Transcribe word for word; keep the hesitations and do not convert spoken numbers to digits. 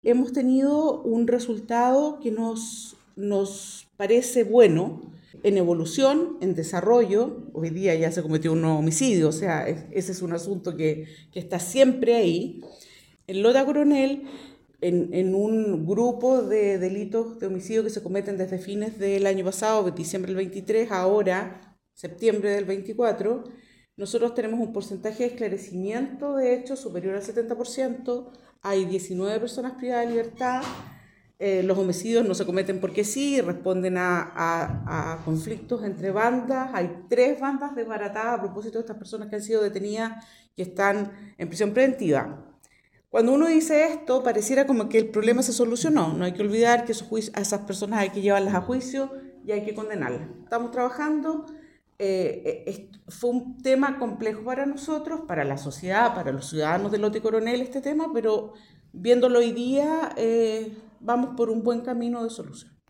Hemos tenido un resultado que nos, nos parece bueno en evolución, en desarrollo. Hoy día ya se cometió un nuevo homicidio, o sea, es, ese es un asunto que, que está siempre ahí. En Lota Coronel, en, en un grupo de delitos de homicidio que se cometen desde fines del año pasado, diciembre del veintitrés, ahora septiembre del veinticuatro, nosotros tenemos un porcentaje de esclarecimiento de hechos superior al setenta por ciento, hay diecinueve personas privadas de libertad, eh, los homicidios no se cometen porque sí, responden a, a, a conflictos entre bandas, hay tres bandas desbaratadas a propósito de estas personas que han sido detenidas y están en prisión preventiva. Cuando uno dice esto, pareciera como que el problema se solucionó. No hay que olvidar que esos juicios, a esas personas hay que llevarlas a juicio y hay que condenarlas. Estamos trabajando. Eh, fue un tema complejo para nosotros, para la sociedad, para los ciudadanos de Lota y Coronel este tema, pero viéndolo hoy día, eh, vamos por un buen camino de solución.